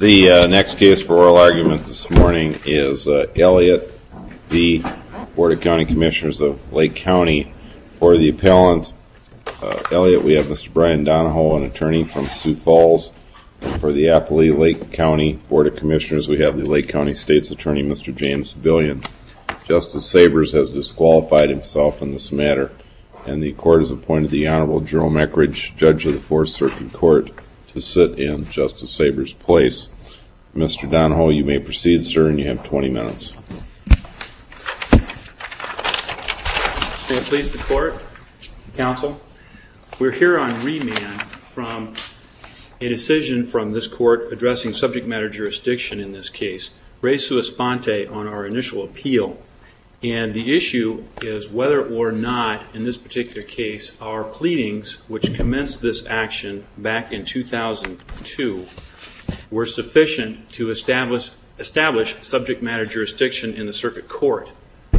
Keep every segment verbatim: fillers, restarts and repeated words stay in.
The uh, next case for oral argument this morning is uh, Elliott v. Board of County Commissioners of Lake County. For the appellant, uh, Elliott, we have Mister Brian Donahoe, an attorney from Sioux Falls. And for the appellee, Lake County Board of Commissioners, we have the Lake County State's Attorney, Mister James Billion. Justice Sabers has disqualified himself in this matter, and the court has appointed the Honorable Jerome Eckridge, Judge of the Fourth Circuit Court, to sit in Justice Sabers' place. Mister Donahoe, you may proceed, sir, and you have twenty minutes. May it please the court, counsel, we're here on remand from a decision from this court addressing subject matter jurisdiction in this case, res sua sponte on our initial appeal. And the issue is whether or not, in this particular case, our pleadings, which commenced this action back in two thousand two, were sufficient to establish, establish subject matter jurisdiction in the circuit court.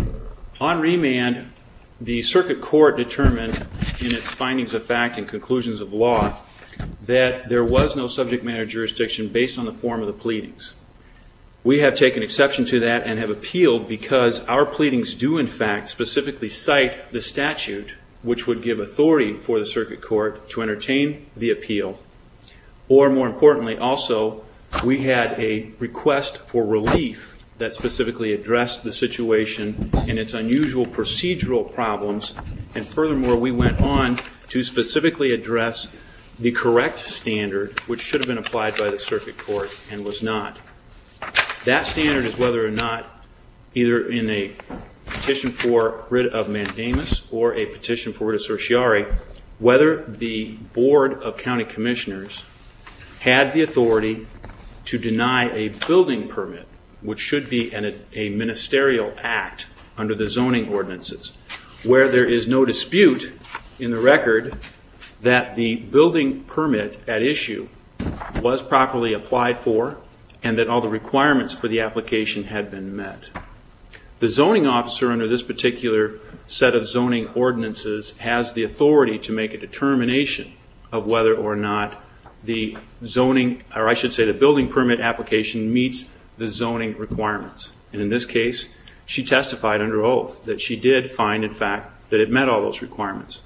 On remand, the circuit court determined in its findings of fact and conclusions of law that there was no subject matter jurisdiction based on the form of the pleadings. We have taken exception to that and have appealed because our pleadings do in fact specifically cite the statute which would give authority for the circuit court to entertain the appeal. Or more importantly, also, we had a request for relief that specifically addressed the situation and its unusual procedural problems. And furthermore, we went on to specifically address the correct standard, which should have been applied by the circuit court and was not. That standard is whether or not, either in a petition for writ of mandamus or a petition for writ of certiorari, whether the Board of County Commissioners had the authority to deny a building permit, which should be an, a ministerial act under the zoning ordinances, where there is no dispute in the record that the building permit at issue was properly applied for and that all the requirements for the application had been met. The zoning officer under this particular set of zoning ordinances has the authority to make a determination of whether or not the zoning, or I should say the building permit application meets the zoning requirements. And in this case, she testified under oath that she did find, in fact, that it met all those requirements.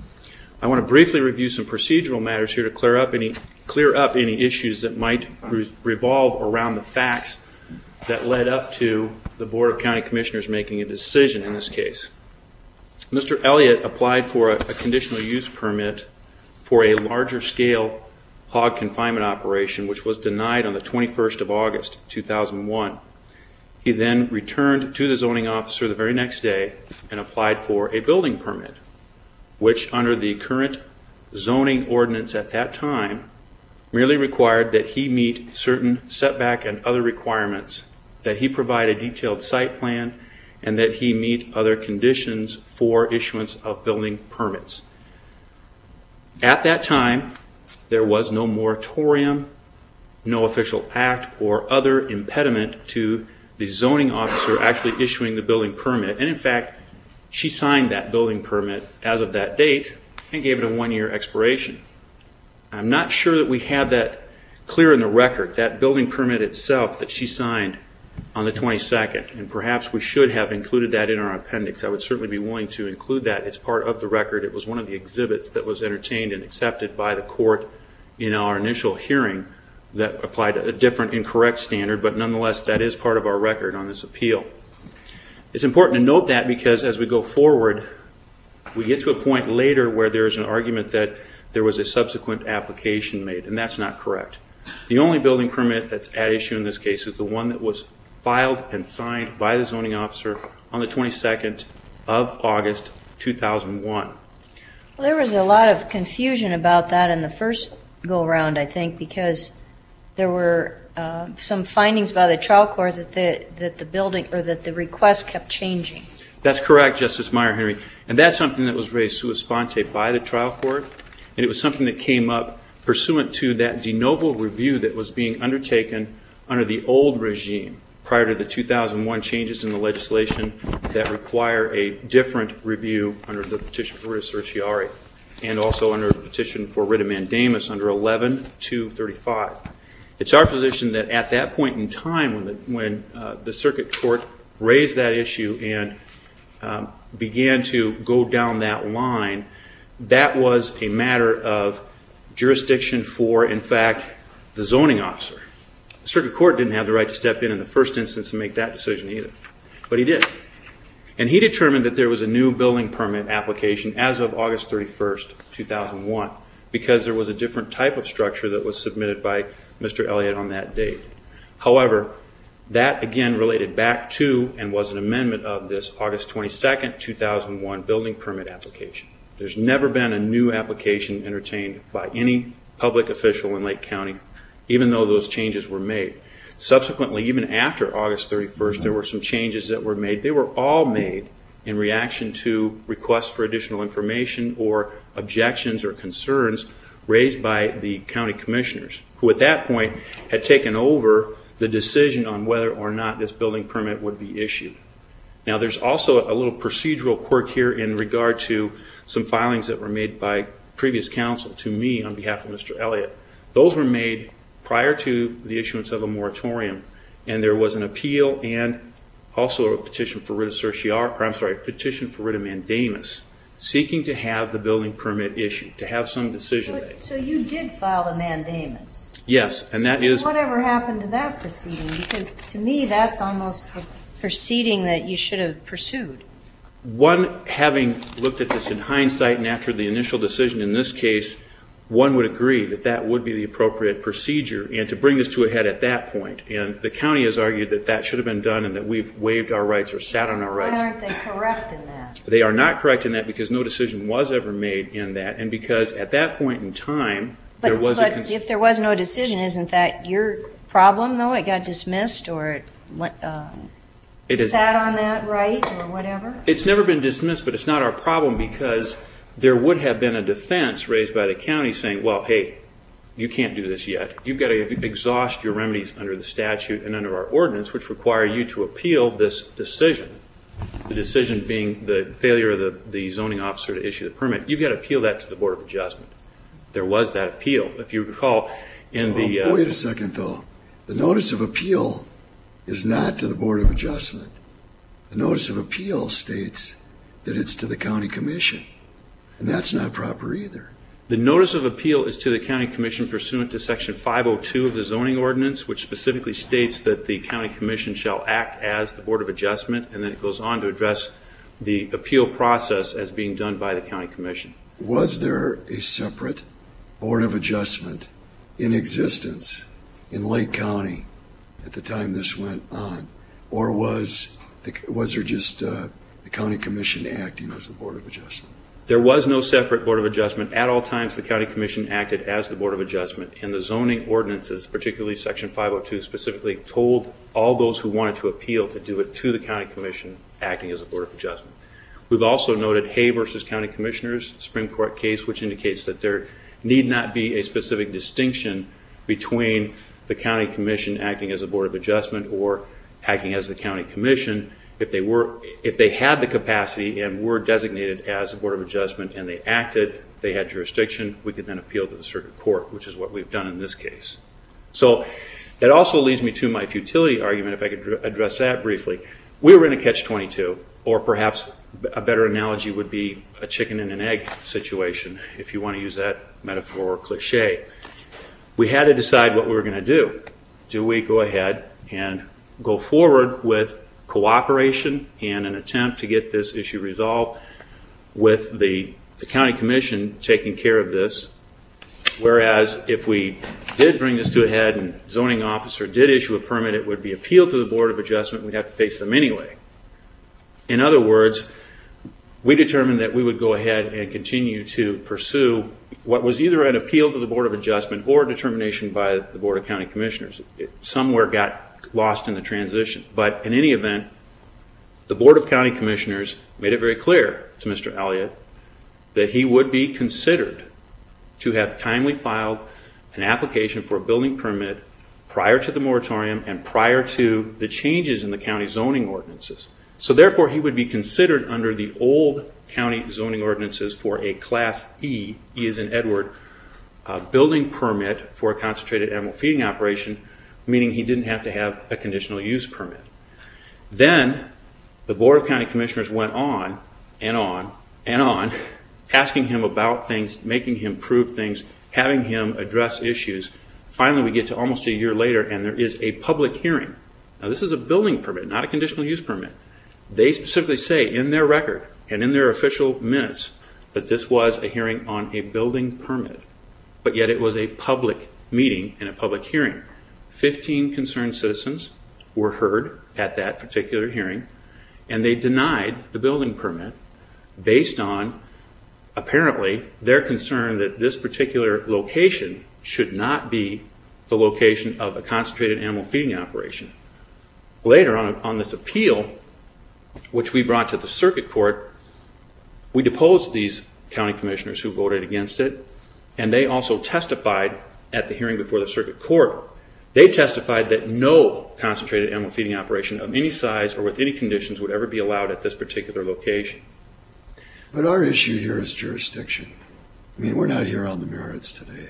I want to briefly review some procedural matters here to clear up any clear up any issues that might re- revolve around the facts that led up to the Board of County Commissioners making a decision in this case. Mister Elliott applied for a, a conditional use permit for a larger scale hog confinement operation, which was denied on the twenty-first of August, two thousand one. He then returned to the zoning officer the very next day and applied for a building permit, which under the current zoning ordinance at that time merely required that he meet certain setback and other requirements, that he provide a detailed site plan, and that he meet other conditions for issuance of building permits. At that time, there was no moratorium, no official act, or other impediment to the zoning officer actually issuing the building permit. And in fact, she signed that building permit as of that date and gave it a one-year expiration. I'm not sure that we have that clear in the record, that building permit itself that she signed on the twenty-second, and perhaps we should have included that in our appendix. I would certainly be willing to include that. It's part of the record. It was one of the exhibits that was entertained and accepted by the court in our initial hearing that applied a different incorrect standard, but nonetheless that is part of our record on this appeal. It's important to note that because as we go forward, we get to a point later where there's an argument that there was a subsequent application made, and that's not correct. The only building permit that's at issue in this case is the one that was filed and signed by the zoning officer on the twenty-second of August, two thousand one. Well, there was a lot of confusion about that in the first go-around, I think, because there were uh, some findings by the trial court that the that the building or that the request kept changing. That's correct, Justice Meyer-Henry, and that's something that was raised sua sponte by the trial court, and it was something that came up pursuant to that de novo review that was being undertaken under the old regime prior to the two thousand one changes in the legislation that require a different review under the petition for writ of certiorari and also under the petition for writ of mandamus under eleven two thirty-five. It's our position that at that point in time when the, when, uh, the circuit court raised that issue and um, began to go down that line, that was a matter of jurisdiction for, in fact, the zoning officer. The circuit court didn't have the right to step in in the first instance and make that decision either, but he did. And he determined that there was a new building permit application as of August thirty-first, two thousand one, because there was a different type of structure that was submitted by Mister Elliott on that date. However, that again related back to and was an amendment of this August twenty-second, two thousand one building permit application. There's never been a new application entertained by any public official in Lake County, even though those changes were made. Subsequently, even after August thirty-first, there were some changes that were made. They were all made in reaction to requests for additional information or objections or concerns raised by the county commissioners, who at that point had taken over the decision on whether or not this building permit would be issued. Now, there's also a little procedural quirk here in regard to some filings that were made by previous counsel to me on behalf of Mister Elliott. Those were made prior to the issuance of a moratorium, and there was an appeal and also a petition for writ of certiorari, or I'm sorry, petition for writ of mandamus, seeking to have the building permit issued, to have some decision So, made. so you did file the mandamus. Yes, and that is Whatever happened to that proceeding? Because to me, that's almost the proceeding that you should have pursued. one, having looked at this in hindsight and after the initial decision in this case, one would agree that that would be the appropriate procedure and to bring this to a head at that point. And the county has argued that that should have been done and that we've waived our rights or sat on our rights. Why aren't they correct in that? They are not correct in that because no decision was ever made in that, and because at that point in time, But, there was but a... Cons- if there was no decision, isn't that your problem, though? It got dismissed or it went, uh, it is, sat on that right or whatever? It's never been dismissed, but it's not our problem because there would have been a defense raised by the county saying, well, hey, you can't do this yet. You've got to exhaust your remedies under the statute and under our ordinance, which require you to appeal this decision. The decision being the failure of the, the zoning officer to issue the permit. You've got to appeal that to the Board of Adjustment. There was that appeal. If you recall, in the... Oh, uh, wait a second, though. The notice of appeal is not to the Board of Adjustment. The notice of appeal states that it's to the county commission. And that's not proper either. The notice of appeal is to the county commission pursuant to section five oh two of the zoning ordinance, which specifically states that the county commission shall act as the Board of Adjustment, and then it goes on to address the appeal process as being done by the county commission. Was there a separate Board of Adjustment in existence in Lake County at the time this went on? Or was, the, was there just uh, the county commission acting as the Board of Adjustment? There was no separate Board of Adjustment. At all times, the County Commission acted as the Board of Adjustment, and the zoning ordinances, particularly Section five oh two, specifically told all those who wanted to appeal to do it to the County Commission acting as a Board of Adjustment. We've also noted Hay versus County Commissioners, Supreme Court case, which indicates that there need not be a specific distinction between the County Commission acting as a Board of Adjustment or acting as the County Commission. If they were, if they had the capacity and were designated as a Board of Adjustment and they acted, they had jurisdiction, we could then appeal to the circuit court, which is what we've done in this case. So that also leads me to my futility argument, if I could address that briefly. We were in a catch twenty-two, or perhaps a better analogy would be a chicken and an egg situation, if you want to use that metaphor or cliche. We had to decide what we were going to do. Do we go ahead and go forward with cooperation and an attempt to get this issue resolved with the, the county commission taking care of this, whereas if we did bring this to a head and zoning officer did issue a permit, it would be appealed to the Board of Adjustment. We'd have to face them anyway. In other words, we determined that we would go ahead and continue to pursue what was either an appeal to the Board of Adjustment or a determination by the Board of County Commissioners. It somewhere got lost in the transition. But in any event, the Board of County Commissioners made it very clear to Mister Elliott that he would be considered to have timely filed an application for a building permit prior to the moratorium and prior to the changes in the county zoning ordinances. So therefore, he would be considered under the old county zoning ordinances for a Class E, E as in Edward, uh, building permit for a concentrated animal feeding operation, meaning he didn't have to have a conditional use permit. Then the Board of County Commissioners went on and on and on, asking him about things, making him prove things, having him address issues. Finally, we get to almost a year later, and there is a public hearing. Now, this is a building permit, not a conditional use permit. They specifically say in their record and in their official minutes that this was a hearing on a building permit, but yet it was a public meeting and a public hearing. Fifteen concerned citizens were heard at that particular hearing, and they denied the building permit based on, apparently, their concern that this particular location should not be the location of a concentrated animal feeding operation. Later on, on this appeal, which we brought to the circuit court, we deposed these county commissioners who voted against it, and they also testified at the hearing before the circuit court. They testified that no concentrated animal feeding operation of any size or with any conditions would ever be allowed at this particular location. But our issue here is jurisdiction. I mean, we're not here on the merits today.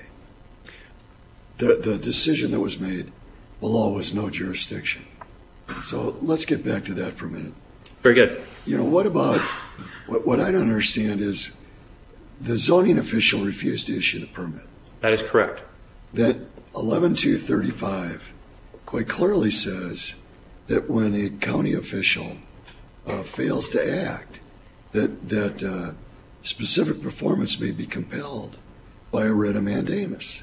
The, the decision that was made below was no jurisdiction. So let's get back to that for a minute. Very good. You know, what about, what, what I don't understand is the zoning official refused to issue the permit. That is correct. That eleven two thirty-five quite clearly says that when a county official uh, fails to act, that, that uh, specific performance may be compelled by a writ of mandamus.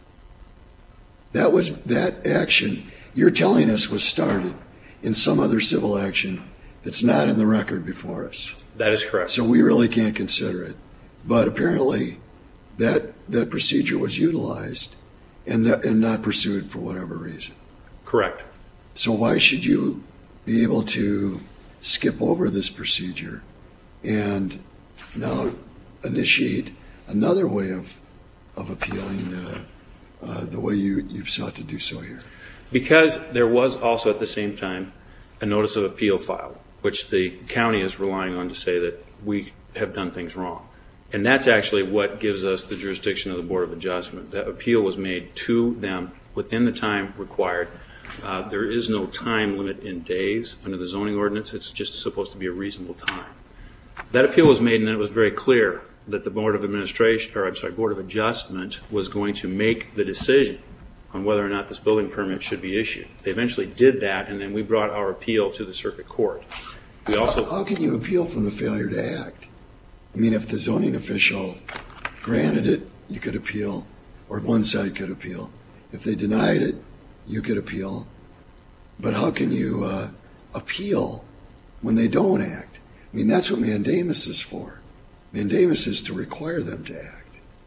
That was, that action you're telling us was started in some other civil action that's not in the record before us. That is correct. So we really can't consider it. But apparently that that procedure was utilized and, that, and not pursued for whatever reason. Correct. So why should you be able to skip over this procedure and now initiate another way of, of appealing uh, uh, the way you, you've sought to do so here? Because there was also at the same time a notice of appeal filed, which the county is relying on to say that we have done things wrong. And that's actually what gives us the jurisdiction of the Board of Adjustment. That appeal was made to them within the time required. Uh, there is no time limit in days under the zoning ordinance. It's just supposed to be a reasonable time. That appeal was made, and then it was very clear that the Board of Administration, or I'm sorry, Board of Adjustment was going to make the decision on whether or not this building permit should be issued. They eventually did that, and then we brought our appeal to the circuit court. We also How can you appeal from the failure to act? I mean, if the zoning official granted it, you could appeal, or one side could appeal. If they denied it, you could appeal. But how can you uh, appeal when they don't act? I mean, that's what mandamus is for. Mandamus is to require them to act.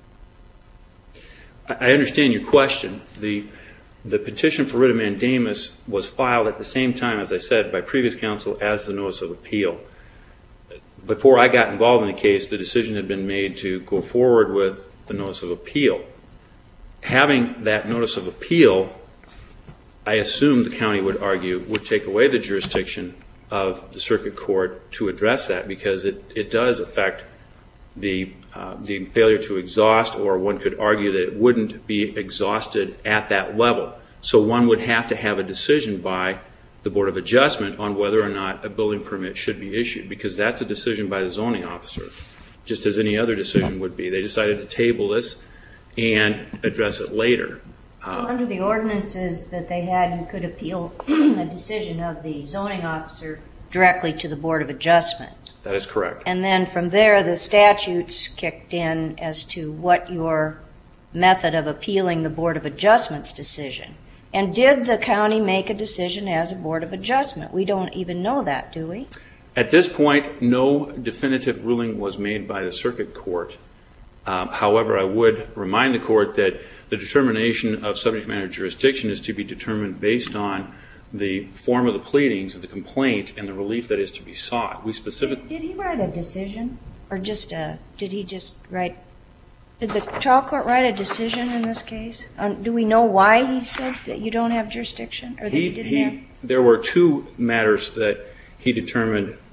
I understand your question. The the petition for writ of mandamus was filed at the same time, as I said, by previous counsel as the notice of appeal. Before I got involved in the case, the decision had been made to go forward with the notice of appeal. Having that notice of appeal, I assumed the county would argue, would take away the jurisdiction of the circuit court to address that, because it, it does affect the uh, the failure to exhaust, or one could argue that it wouldn't be exhausted at that level. So one would have to have a decision by the Board of Adjustment on whether or not a building permit should be issued, because that's a decision by the zoning officer, just as any other decision would be. They decided to table this and address it later. So under the ordinances that they had, you could appeal a decision of the zoning officer directly to the Board of Adjustment. That is correct. And then from there, the statutes kicked in as to what your method of appealing the Board of Adjustment's decision. And did the county make a decision as a Board of Adjustment? We don't even know that, do we? At this point, no definitive ruling was made by the circuit court. Um, however, I would remind the court that the determination of subject matter jurisdiction is to be determined based on the form of the pleadings of the complaint and the relief that is to be sought. We specifically Did, did he write a decision, or just a? Did he just write? Did the trial court write a decision in this case? Um, do we know why he said that you don't have jurisdiction, or that he, you didn't he have? there were two matters that he determined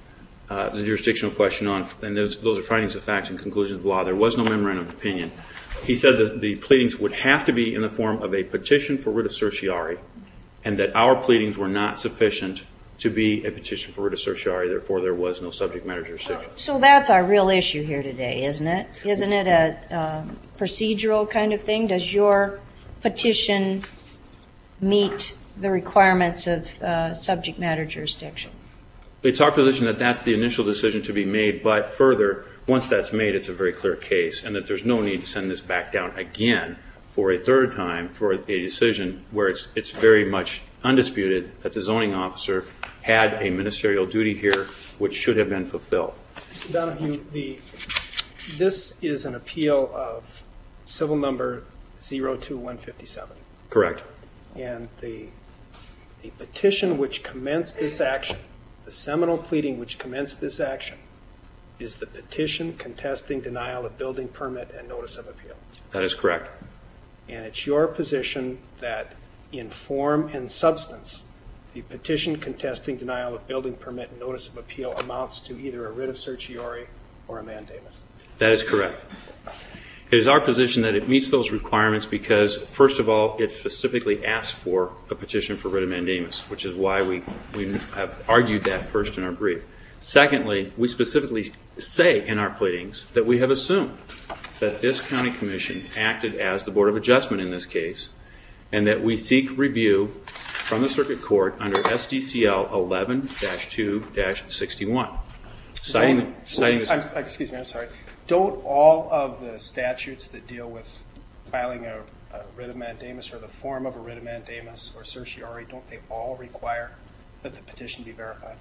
uh, the jurisdictional question on, and those, those are findings of facts and conclusions of law. There was no memorandum of opinion. He said that the pleadings would have to be in the form of a petition for writ of certiorari, and that our pleadings were not sufficient to be a petition for writ of certiorari, therefore there was no subject matter jurisdiction. So that's our real issue here today, isn't it? Isn't it a um, procedural kind of thing? Does your petition meet the requirements of uh, subject matter jurisdiction? It's our position that that's the initial decision to be made, but further, once that's made, it's a very clear case, and that there's no need to send this back down again for a third time for a decision where it's it's very much undisputed that the zoning officer had a ministerial duty here which should have been fulfilled. Mister Donahue, the, this is an appeal of civil number zero two one five seven. Correct. And the, the petition which commenced this action, the seminal pleading which commenced this action, is the petition contesting denial of building permit and notice of appeal. That is correct. And it's your position that in form and substance, the petition contesting denial of building permit and notice of appeal amounts to either a writ of certiorari or a mandamus. That is correct. It is our position that it meets those requirements because, first of all, it specifically asks for a petition for writ of mandamus, which is why we, we have argued that first in our brief. Secondly, we specifically say in our pleadings that we have assumed that this county commission acted as the Board of Adjustment in this case, and that we seek review from the circuit court under S D C L eleven dash two dash sixty-one. Citing, citing this, I'm, excuse me, I'm sorry. Don't all of the statutes that deal with filing a, a writ of mandamus or the form of a writ of mandamus or certiorari, don't they all require that the petition be verified?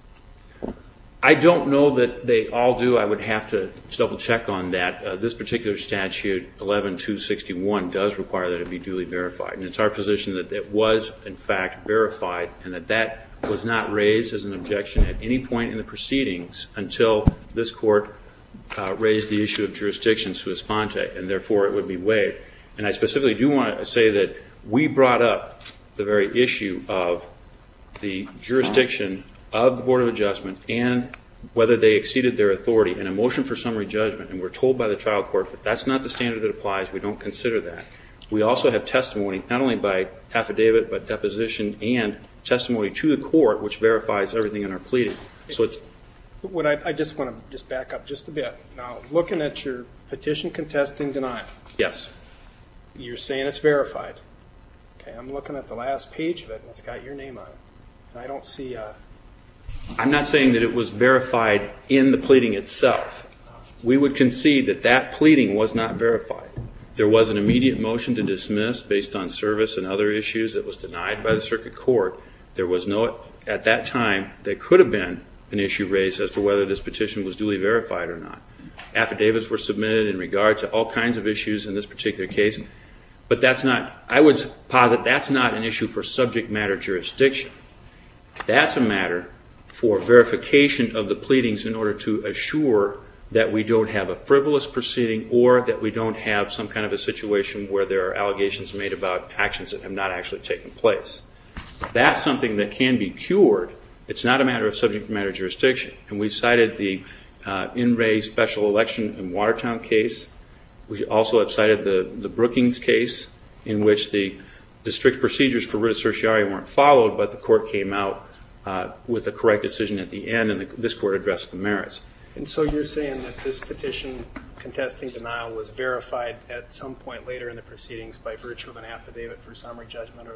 I don't know that they all do. I would have to double check on that. Uh, this particular statute, eleven dash two sixty-one, does require that it be duly verified. And it's our position that it was, in fact, verified and that that was not raised as an objection at any point in the proceedings until this court uh, raised the issue of jurisdiction sua sponte, and therefore it would be waived. And I specifically do want to say that we brought up the very issue of the jurisdiction of the Board of Adjustment and whether they exceeded their authority in a motion for summary judgment, and we're told by the trial court that that's not the standard that applies. We don't consider that. We also have testimony, not only by affidavit, but deposition and testimony to the court, which verifies everything in our pleading. So it's What I, I just want to just back up just a bit. Now, looking at your petition contesting denial, yes. you're saying it's verified. Okay, I'm looking at the last page of it, and it's got your name on it. And I don't see a... I'm not saying that it was verified in the pleading itself. We would concede that that pleading was not verified. There was an immediate motion to dismiss based on service and other issues that was denied by the circuit court. There was no, at that time, there could have been an issue raised as to whether this petition was duly verified or not. Affidavits were submitted in regard to all kinds of issues in this particular case. But that's not, I would posit that's not an issue for subject matter jurisdiction. That's a matter for verification of the pleadings in order to assure that we don't have a frivolous proceeding or that we don't have some kind of a situation where there are allegations made about actions that have not actually taken place. That's something that can be cured. It's not a matter of subject matter jurisdiction. And we cited the uh, In Re special election in Watertown case. We also have cited the, the Brookings case in which the, the strict procedures for writ of certiorari weren't followed, but the court came out uh, with a correct decision at the end, and the, this court addressed the merits. And so you're saying that this petition contesting denial was verified at some point later in the proceedings by virtue of an affidavit for summary judgment, or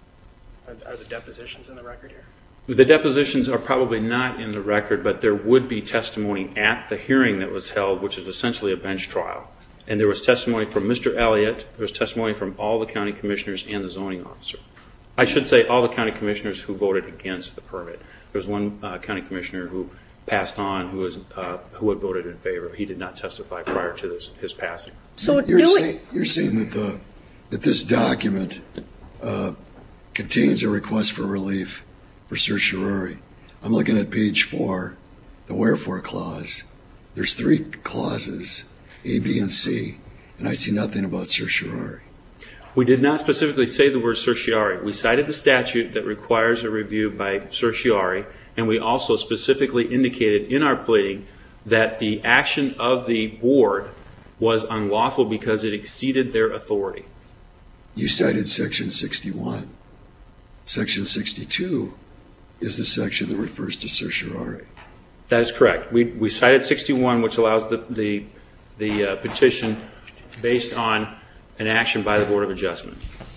the, are, are the depositions in the record here? The depositions are probably not in the record, but there would be testimony at the hearing that was held, which is essentially a bench trial. And there was testimony from Mister Elliott. There was testimony from all the county commissioners and the zoning officer. I should say all the county commissioners who voted against the permit. There was one uh, county commissioner who passed on who was uh, who had voted in favor. He did not testify prior to this, his passing. So you're, do say, it. you're saying that the that this document uh, contains a request for relief for certiorari. I'm looking at page four, the wherefore clause. There's three clauses, A, B, and C, and I see nothing about certiorari. We did not specifically say the word certiorari. We cited the statute that requires a review by certiorari, and we also specifically indicated in our pleading that the action of the board was unlawful because it exceeded their authority. You cited Section sixty-one. Section sixty-two is the section that refers to certiorari. That is correct. We, we cited sixty-one, which allows the, the, the uh, petition based on an action by the Board of Adjustment.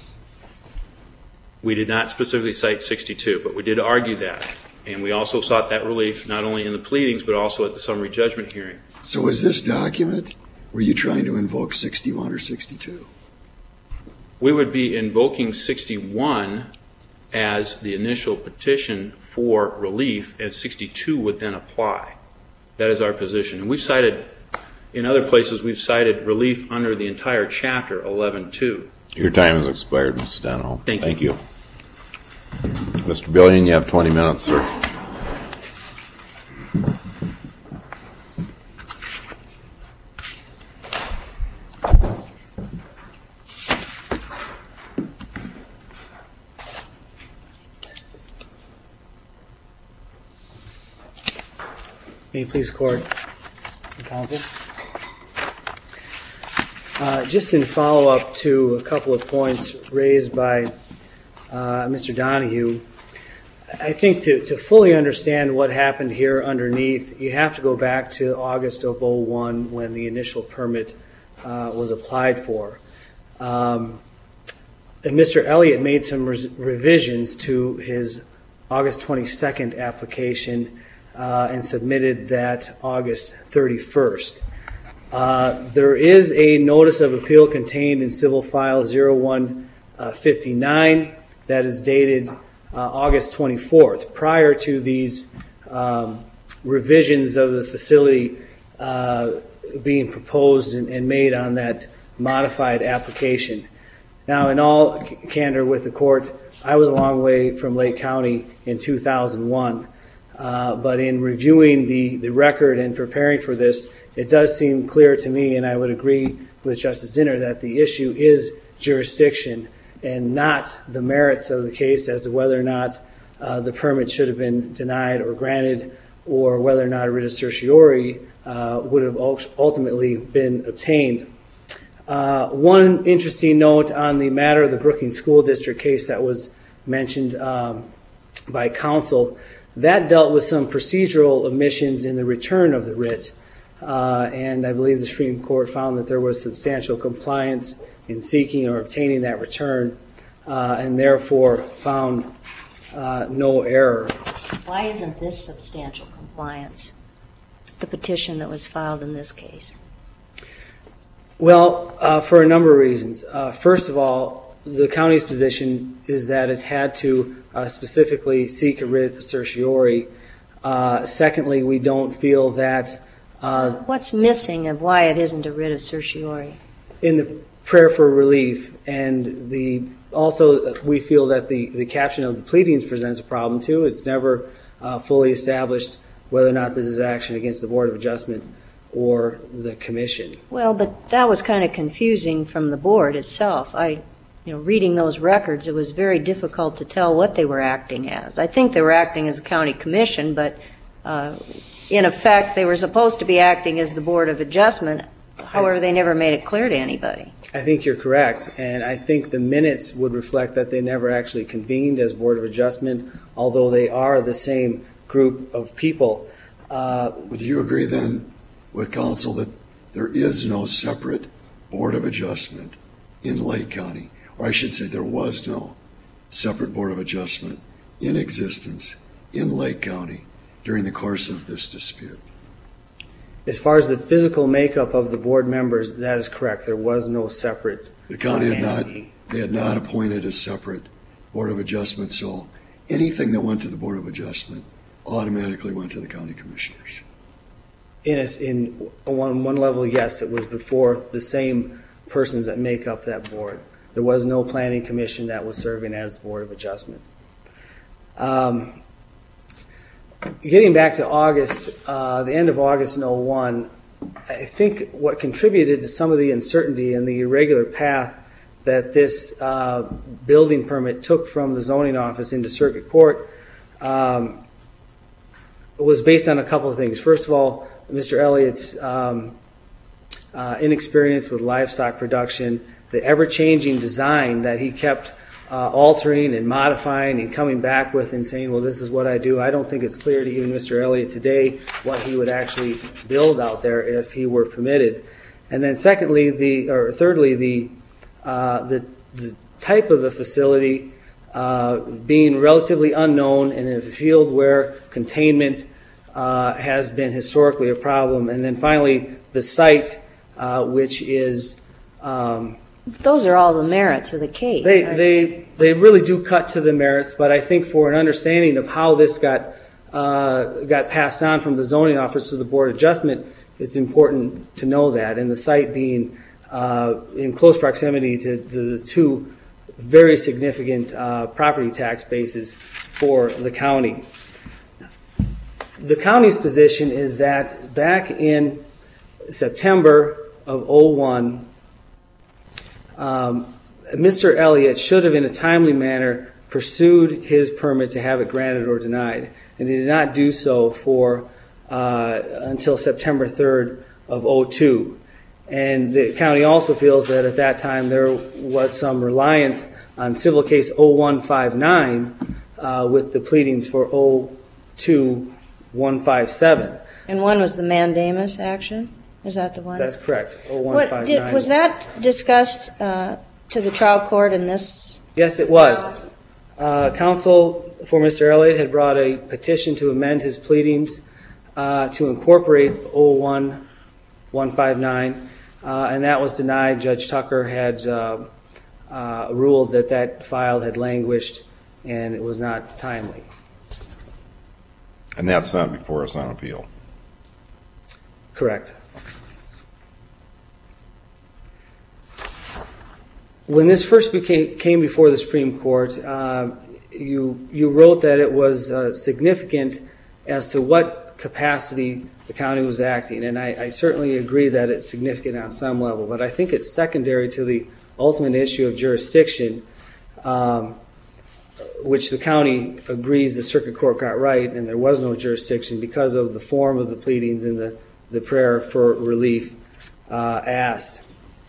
We did not specifically cite sixty-two, but we did argue that. And we also sought that relief not only in the pleadings, but also at the summary judgment hearing. So is this document, were you trying to invoke sixty-one or sixty-two? We would be invoking sixty-one as the initial petition for relief, and sixty-two would then apply. That is our position. And we've cited, in other places, we've cited relief under the entire chapter, eleven two. Your time has expired, Mister Donohoe. Thank you. Thank you. Mister Billion, you have twenty minutes, sir. May it please the Court and Counsel. Uh, just in follow-up to a couple of points raised by uh, Mister Donohue, I think to, to fully understand what happened here underneath, you have to go back to August of oh one when the initial permit uh, was applied for. Um, and Mister Elliott made some res- revisions to his August twenty-second application Uh, and submitted that August thirty-first. Uh, there is a notice of appeal contained in Civil File oh one fifty-nine that is dated uh, August twenty-fourth, prior to these um, revisions of the facility uh, being proposed and, and made on that modified application. Now, in all candor with the Court, I was a long way from Lake County in two thousand one. Uh, but in reviewing the, the record and preparing for this, it does seem clear to me, and I would agree with Justice Zinner, that the issue is jurisdiction and not the merits of the case as to whether or not uh, the permit should have been denied or granted, or whether or not a writ of certiorari uh, would have ultimately been obtained. Uh, one interesting note on the matter of the Brookings School District case that was mentioned um, by counsel, that dealt with some procedural omissions in the return of the writ, uh, and I believe the Supreme Court found that there was substantial compliance in seeking or obtaining that return, uh, and therefore found uh, no error. Why isn't this substantial compliance, the petition that was filed in this case? Well, uh, for a number of reasons. Uh, first of all, the county's position is that it had to uh, specifically seek a writ of certiorari. Uh, secondly, we don't feel that... Uh, What's missing of why it isn't a writ of certiorari? In the prayer for relief, and the also we feel that the, the caption of the pleadings presents a problem too. It's never uh, fully established whether or not this is action against the Board of Adjustment or the Commission. Well, but that was kind of confusing from the board itself. I... You know, reading those records, it was very difficult to tell what they were acting as. I think they were acting as a county commission, but uh, in effect, they were supposed to be acting as the Board of Adjustment. However, they never made it clear to anybody. I think you're correct, and I think the minutes would reflect that they never actually convened as Board of Adjustment, although they are the same group of people. Uh, Would you agree then with counsel that there is no separate Board of Adjustment in Lake County? Or I should say there was no separate Board of Adjustment in existence in Lake County during the course of this dispute? As far as the physical makeup of the board members, that is correct. There was no separate The county had not, entity. they had not appointed a separate Board of Adjustment, so anything that went to the Board of Adjustment automatically went to the county commissioners. In, a, in one, one level, yes, it was before the same persons that make up that board. There was no planning commission that was serving as the Board of Adjustment. Um, getting back to August, uh, the end of August in oh one, I think what contributed to some of the uncertainty and the irregular path that this uh, building permit took from the zoning office into circuit court um, was based on a couple of things. First of all, Mister Elliott's um, uh, inexperience with livestock production, the ever-changing design that he kept uh, altering and modifying and coming back with and saying, well, this is what I do. I don't think it's clear to even Mister Elliott today what he would actually build out there if he were permitted. And then secondly, the or thirdly, the uh, the, the type of the facility uh, being relatively unknown and in a field where containment uh, has been historically a problem. And then finally, the site, uh, which is um, Those are all the merits of the case. They aren't they they really do cut to the merits, but I think for an understanding of how this got uh, got passed on from the zoning office to the Board of Adjustment, it's important to know that. And the site being uh, in close proximity to the two very significant uh, property tax bases for the county. The county's position is that back in September of oh one, Um, Mister Elliott should have, in a timely manner, pursued his permit to have it granted or denied, and he did not do so for uh, until September third of oh two. And the county also feels that at that time there was some reliance on civil case oh one fifty-nine uh, with the pleadings for oh two one fifty-seven. And one was the mandamus action? Is that the one? That's correct. oh one What fifty-nine. did, was that discussed uh, to the trial court in this? Yes, it was. Uh, counsel for Mister Elliott had brought a petition to amend his pleadings uh, to incorporate oh one one fifty-nine, uh, and that was denied. Judge Tucker had uh, uh, ruled that that file had languished and it was not timely. And that's not before us on appeal. Correct. When this first became, came before the Supreme Court, uh, you you wrote that it was uh, significant as to what capacity the county was acting, and I, I certainly agree that it's significant on some level, but I think it's secondary to the ultimate issue of jurisdiction, um, which the county agrees the circuit court got right, and there was no jurisdiction because of the form of the pleadings and the, the prayer for relief uh, asked.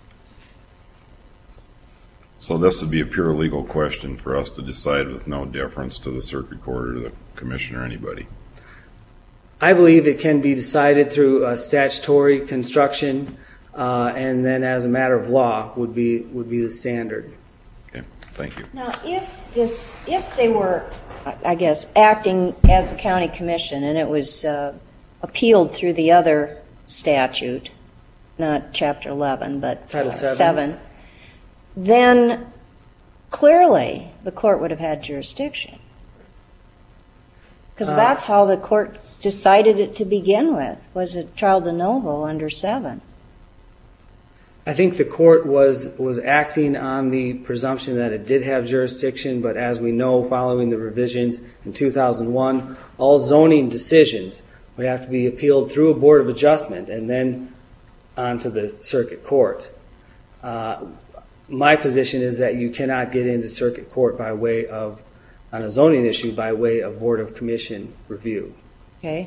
So this would be a pure legal question for us to decide with no deference to the circuit court or the commission or anybody. I believe it can be decided through a statutory construction, uh, and then as a matter of law would be would be the standard. Okay, thank you. Now, if this, if they were, I guess, acting as a county commission and it was uh, appealed through the other statute, not Chapter eleven, but Title uh, seven. seven, then clearly the court would have had jurisdiction. Because Uh, that's how the court decided it to begin with, was a trial de novo under seven. I think the court was was acting on the presumption that it did have jurisdiction, but as we know, following the revisions in two thousand one, all zoning decisions would have to be appealed through a board of adjustment and then onto the circuit court. Uh, my position is that you cannot get into circuit court by way of, on a zoning issue, by way of board of commission review. Okay?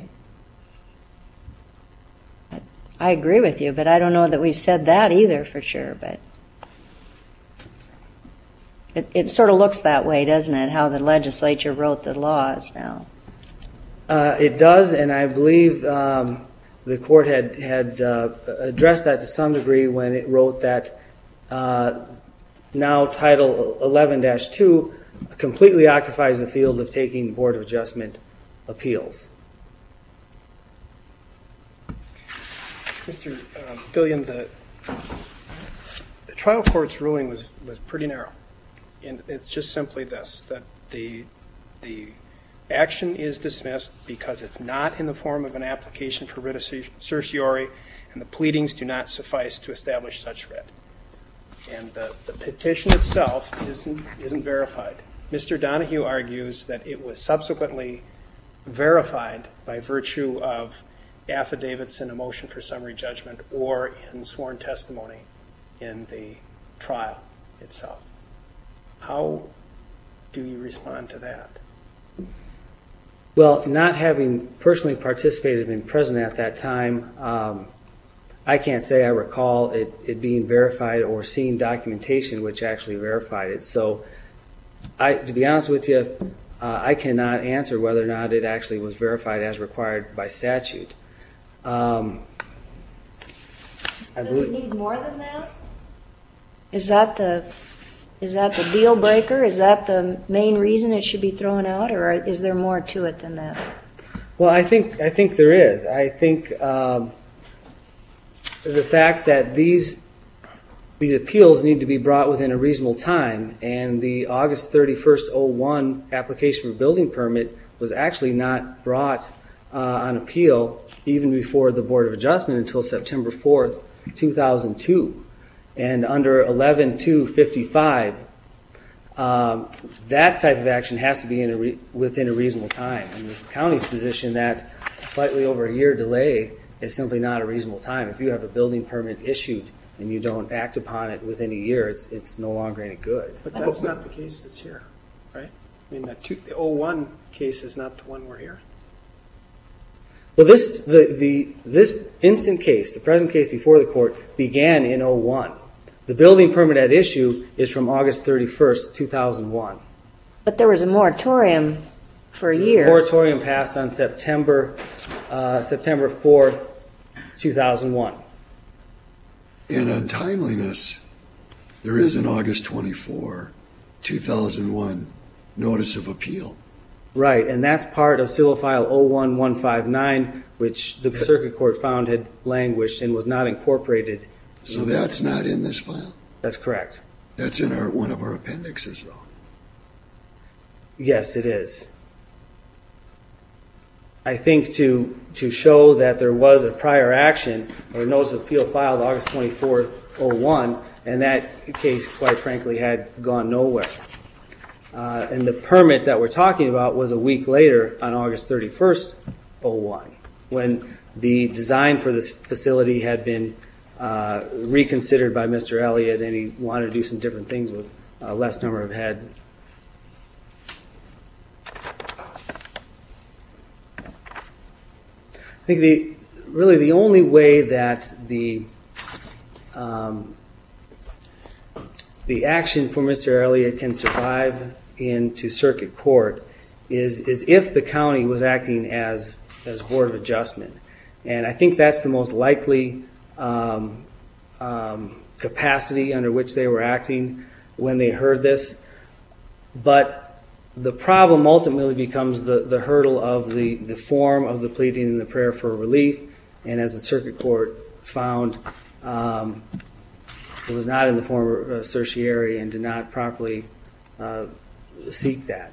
I, I agree with you, but I don't know that we've said that either for sure, but it, it sort of looks that way, doesn't it, how the legislature wrote the laws now? Uh, it does, and I believe um, the court had, had uh, addressed that to some degree when it wrote that uh, now Title eleven dash two completely occupies the field of taking Board of Adjustment appeals. Mister Uh, Billion, the, the trial court's ruling was, was pretty narrow. And it's just simply this, that the, the action is dismissed because it's not in the form of an application for writ of certiorari, and the pleadings do not suffice to establish such writ. And the, the petition itself isn't, isn't verified. Mister Donahue argues that it was subsequently verified by virtue of affidavits in a motion for summary judgment or in sworn testimony in the trial itself. How do you respond to that? Well, not having personally participated and been present at that time, um, I can't say I recall it, it being verified or seeing documentation which actually verified it. So, I, to be honest with you, uh, I cannot answer whether or not it actually was verified as required by statute. Um, I Does believe, it need more than that? Is that the is that the deal breaker? Is that the main reason it should be thrown out, or is there more to it than that? well, I think I think there is. I think um, the fact that these these appeals need to be brought within a reasonable time, and the August thirty-first oh one application for building permit was actually not brought uh, on appeal even before the Board of Adjustment until September fourth, two thousand two. And under eleven two fifty-five, um, that type of action has to be in a re- within a reasonable time. And it's the county's position that slightly over a year delay is simply not a reasonable time. If you have a building permit issued and you don't act upon it within a year, it's it's no longer any good. But that's not the case that's here, right? I mean, the, two, the oh one case is not the one we're here. Well, this the, the this instant case, the present case before the court, began in oh one. The building permit at issue is from August thirty-first, two thousand one. But there was a moratorium for a year. Moratorium passed on September uh, September fourth, two thousand one. And on timeliness, there is an August twenty-fourth, two thousand one notice of appeal. Right, and that's part of Civil File oh one one five nine, which the Circuit Court found had languished and was not incorporated. So that's not in this file? That's correct. That's in our one of our appendixes, though. Yes, it is. I think to to show that there was a prior action or a notice of appeal filed August twenty-fourth, oh one, and that case, quite frankly, had gone nowhere. Uh, and the permit that we're talking about was a week later on August thirty-first, oh one, when the design for this facility had been uh, reconsidered by Mister Elliott, and he wanted to do some different things with a less number of head. I think the really the only way that the um, the action for Mister Elliott can survive into circuit court is is if the county was acting as as Board of Adjustment, and I think that's the most likely um, um, capacity under which they were acting when they heard this. But the problem ultimately becomes the, the hurdle of the, the form of the pleading and the prayer for relief, and as the circuit court found, um, it was not in the form of certiorari and did not properly uh, seek that.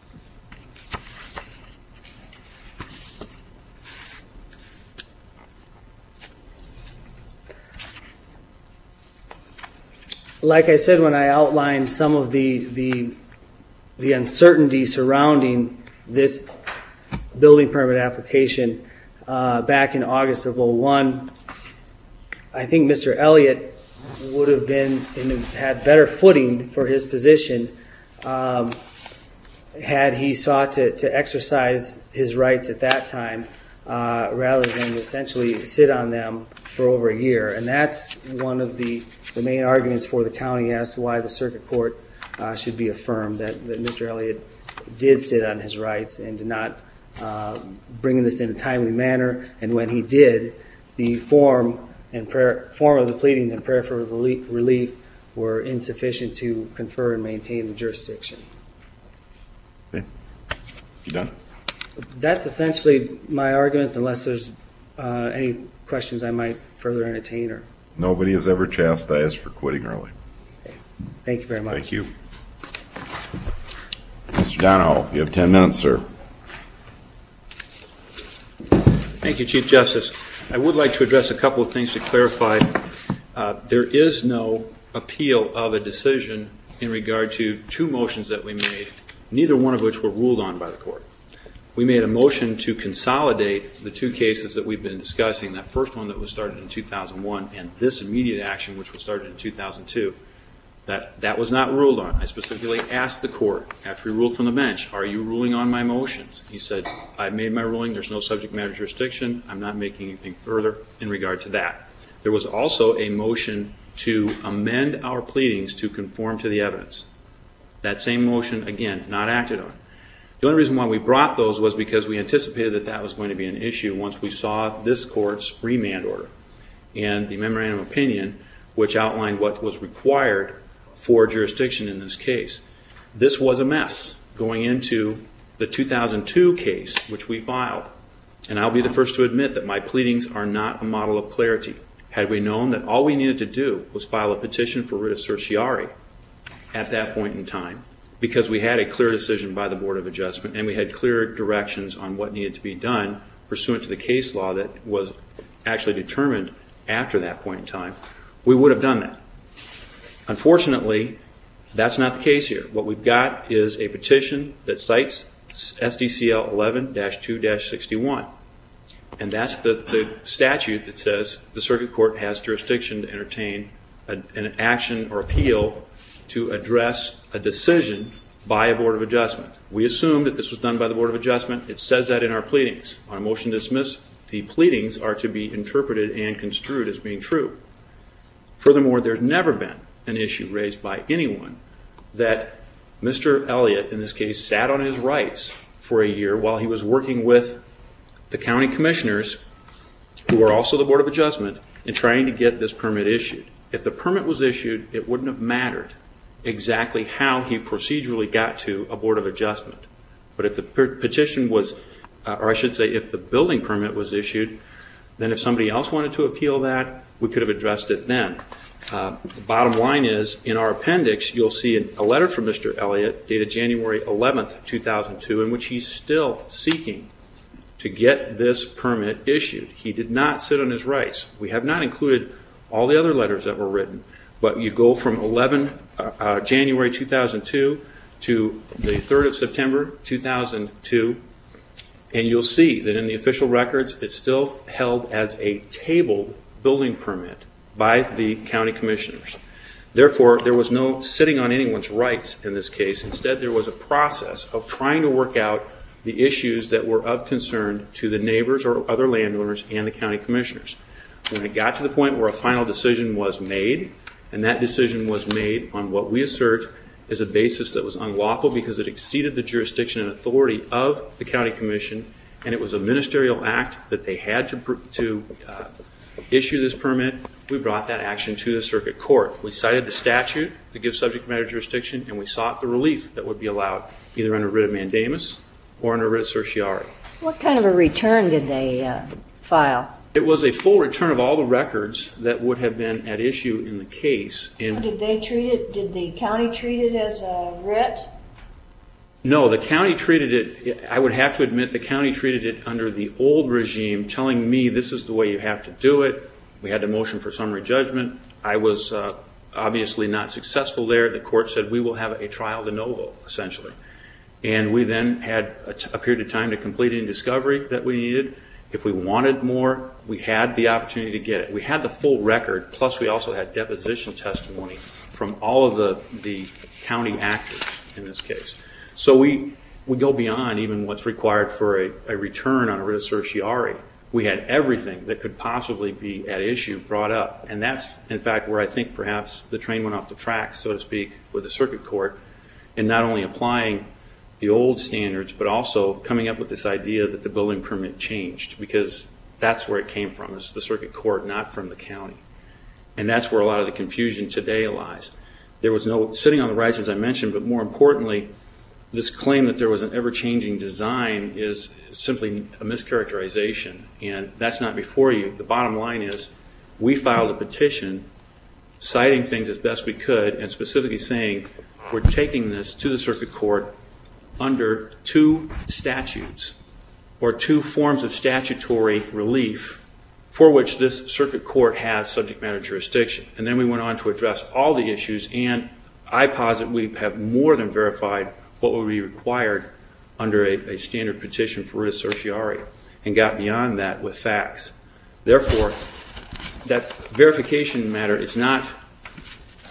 Like I said when I outlined some of the the, the uncertainty surrounding this building permit application uh, back in August of oh one, I think Mister Elliott would have been in, had better footing for his position um, had he sought to, to exercise his rights at that time uh, rather than essentially sit on them for over a year. And that's one of the, the main arguments for the county as to why the circuit court uh, should be affirmed, that, that Mister Elliott did sit on his rights and did not uh, bring this in a timely manner. And when he did, the form and prayer, form of the pleadings and prayer for relief were insufficient to confer and maintain the jurisdiction. Okay. You done? That's essentially my arguments, unless there's uh, any questions I might further entertain. Or Nobody is ever chastised for quitting early. okay. Thank you very much. Thank you. Mister Donahoe, you have ten minutes, sir. Thank you, Chief Justice. I would like to address a couple of things to clarify. Uh, there is no appeal of a decision in regard to two motions that we made, neither one of which were ruled on by the court. We made a motion to consolidate the two cases that we've been discussing, that first one that was started in two thousand one and this immediate action which was started in two thousand two. That that was not ruled on. I specifically asked the court, after he ruled from the bench, are you ruling on my motions? He said, I made my ruling. There's no subject matter jurisdiction. I'm not making anything further in regard to that. There was also a motion to amend our pleadings to conform to the evidence. That same motion, again, not acted on. The only reason why we brought those was because we anticipated that that was going to be an issue once we saw this court's remand order and the memorandum of opinion, which outlined what was required for jurisdiction in this case. This was a mess going into the two thousand two case, which we filed. And I'll be the first to admit that my pleadings are not a model of clarity. Had we known that all we needed to do was file a petition for writ of certiorari at that point in time, because we had a clear decision by the Board of Adjustment and we had clear directions on what needed to be done pursuant to the case law that was actually determined after that point in time, we would have done that. Unfortunately, that's not the case here. What we've got is a petition that cites S D C L eleven dash two dash sixty-one. And that's the, the statute that says the circuit court has jurisdiction to entertain a, an action or appeal to address a decision by a Board of Adjustment. We assumed that this was done by the Board of Adjustment. It says that in our pleadings. On a motion to dismiss, the pleadings are to be interpreted and construed as being true. Furthermore, there's never been an issue raised by anyone that Mister Elliott, in this case, sat on his rights for a year while he was working with the county commissioners, who are also the Board of Adjustment, in trying to get this permit issued. If the permit was issued, it wouldn't have mattered exactly how he procedurally got to a Board of Adjustment. But if the petition was, uh, or I should say, if the building permit was issued, then if somebody else wanted to appeal that, we could have addressed it then. Uh, the bottom line is, in our appendix, you'll see a letter from Mister Elliott dated January eleventh, two thousand two, in which he's still seeking to get this permit issued. He did not sit on his rights. We have not included all the other letters that were written, but you go from eleven, uh, uh, January two thousand two to the third of September two thousand two, and you'll see that in the official records, it's still held as a tabled building permit by the county commissioners. Therefore, there was no sitting on anyone's rights in this case. Instead, there was a process of trying to work out the issues that were of concern to the neighbors or other landowners and the county commissioners. When it got to the point where a final decision was made, and that decision was made on what we assert is a basis that was unlawful because it exceeded the jurisdiction and authority of the county commission, and it was a ministerial act that they had to, to uh, issue this permit, we brought that action to the circuit court. We cited the statute that gives subject matter jurisdiction, and we sought the relief that would be allowed either under writ of mandamus or under writ of certiorari. What kind of a return did they uh, file? It was a full return of all the records that would have been at issue in the case. In, Did they treat it, did the county treat it as a writ? No, the county treated it, I would have to admit, the county treated it under the old regime, telling me this is the way you have to do it. We had the motion for summary judgment. I was uh, obviously not successful there. The court said we will have a trial de novo, essentially. And we then had a, t- a period of time to complete any discovery that we needed. If we wanted more, we had the opportunity to get it. We had the full record, plus we also had deposition testimony from all of the, the county actors in this case. So we, we go beyond even what's required for a, a return on a writ of certiorari. We had everything that could possibly be at issue brought up. And that's, in fact, where I think perhaps the train went off the tracks, so to speak, with the circuit court, in not only applying the old standards, but also coming up with this idea that the building permit changed, because that's where it came from. It's the circuit court, not from the county. And that's where a lot of the confusion today lies. There was no sitting on the rights, as I mentioned, but more importantly, this claim that there was an ever-changing design is simply a mischaracterization, and that's not before you. The bottom line is we filed a petition citing things as best we could and specifically saying we're taking this to the circuit court under two statutes or two forms of statutory relief for which this circuit court has subject matter jurisdiction. And then we went on to address all the issues, and I posit we have more than verified what would be required under a, a standard petition for writ of certiorari and got beyond that with facts. Therefore, that verification matter is not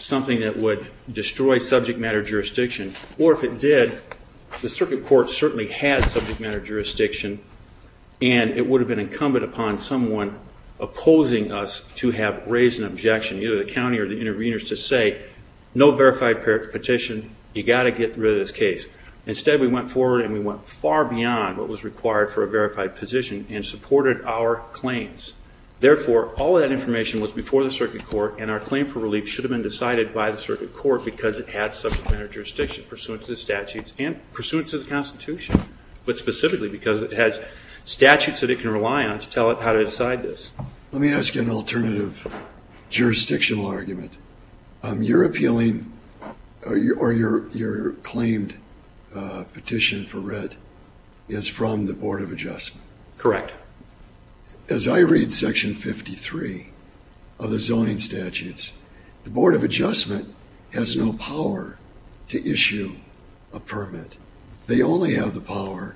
something that would destroy subject matter jurisdiction, or if it did, the circuit court certainly had subject matter jurisdiction, and it would have been incumbent upon someone opposing us to have raised an objection, either the county or the interveners, to say, no verified petition, you got to get rid of this case. Instead, we went forward and we went far beyond what was required for a verified petition and supported our claims. Therefore, all of that information was before the circuit court, and our claim for relief should have been decided by the circuit court because it had subject matter jurisdiction pursuant to the statutes and pursuant to the Constitution, but specifically because it has statutes that it can rely on to tell it how to decide this. Let me ask you an alternative jurisdictional argument. Um, you're appealing, or your, or your, your claimed uh, petition for writ is from the Board of Adjustment. Correct. As I read Section fifty-three of the zoning statutes, the Board of Adjustment has no power to issue a permit. They only have the power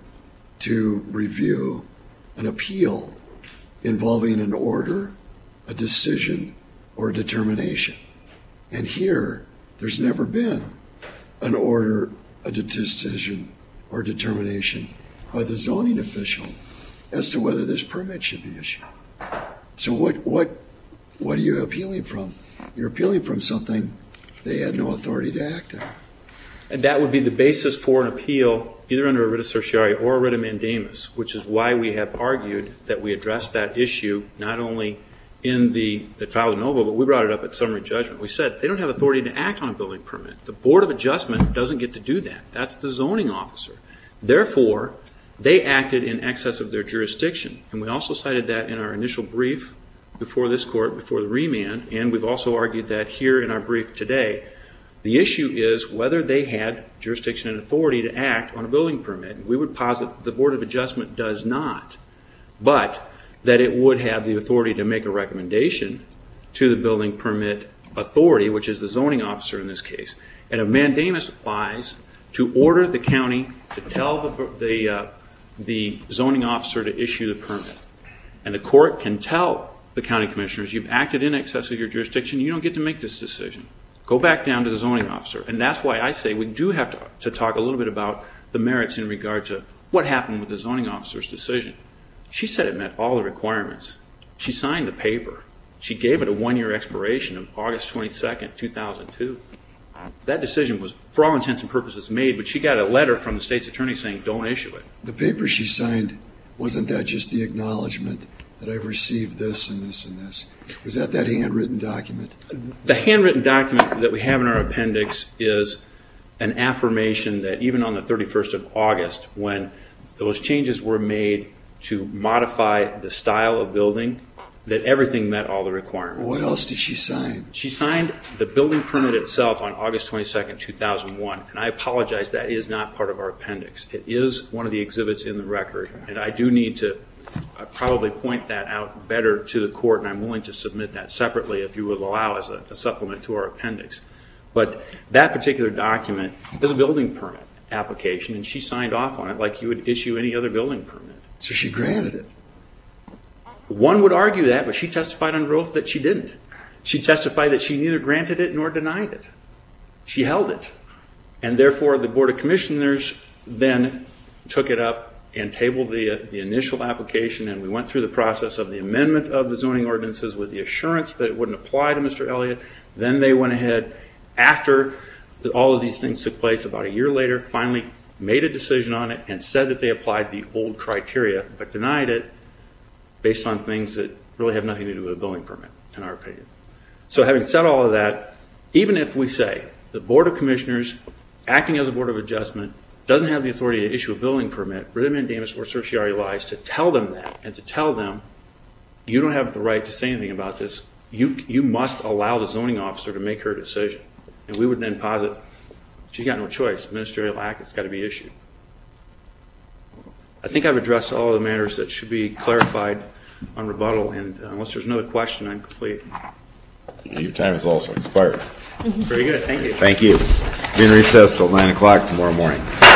to review an appeal involving an order, a decision, or a determination. And here, there's never been an order, a decision, or determination by the zoning official as to whether this permit should be issued. So what what what are you appealing from? You're appealing from something they had no authority to act on. And that would be the basis for an appeal, either under a writ of certiorari or a writ of mandamus, which is why we have argued that we addressed that issue not only in the, the trial de novo, but we brought it up at summary judgment. We said they don't have authority to act on a building permit. The Board of Adjustment doesn't get to do that. That's the zoning officer. Therefore, they acted in excess of their jurisdiction. And we also cited that in our initial brief before this court, before the remand, and we've also argued that here in our brief today. The issue is whether they had jurisdiction and authority to act on a building permit. We would posit that the Board of Adjustment does not, but that it would have the authority to make a recommendation to the building permit authority, which is the zoning officer in this case. And a mandamus applies to order the county to tell the, the, uh, the zoning officer to issue the permit. And the court can tell the county commissioners, you've acted in excess of your jurisdiction, you don't get to make this decision. Go back down to the zoning officer. And that's why I say we do have to, to talk a little bit about the merits in regard to what happened with the zoning officer's decision. She said it met all the requirements. She signed the paper. She gave it a one-year expiration of August twenty-second, two thousand two. That decision was, for all intents and purposes, made, but she got a letter from the state's attorney saying, don't issue it. The paper she signed, wasn't that just the acknowledgement that I've received this and this and this? Was that that handwritten document? The handwritten document that we have in our appendix is an affirmation that even on the thirty-first of August, when those changes were made to modify the style of building, that everything met all the requirements. What else did she sign? She signed the building permit itself on August twenty-second, two thousand one, and I apologize, that is not part of our appendix. It is one of the exhibits in the record, and I do need to probably point that out better to the court, and I'm willing to submit that separately if you will allow as a, a supplement to our appendix. But that particular document is a building permit application, and she signed off on it like you would issue any other building permit. So she granted it. One would argue that, but she testified under oath that she didn't. She testified that she neither granted it nor denied it. She held it. And therefore, the Board of Commissioners then took it up and tabled the, uh, the initial application, and we went through the process of the amendment of the zoning ordinances with the assurance that it wouldn't apply to Mister Elliott. Then they went ahead, after all of these things took place, about a year later, finally made a decision on it and said that they applied the old criteria, but denied it based on things that really have nothing to do with a building permit, in our opinion. So having said all of that, even if we say the Board of Commissioners, acting as a Board of Adjustment, doesn't have the authority to issue a building permit, writ of mandamus or certiorari lies to tell them that and to tell them you don't have the right to say anything about this. You, you must allow the zoning officer to make her decision. And we would then posit she's got no choice. Ministerial act, it's got to be issued. I think I've addressed all of the matters that should be clarified on rebuttal, and unless there's another question, I'm complete. Your time has also expired. Very good. Thank you. Thank you. Be in recess till nine o'clock tomorrow morning.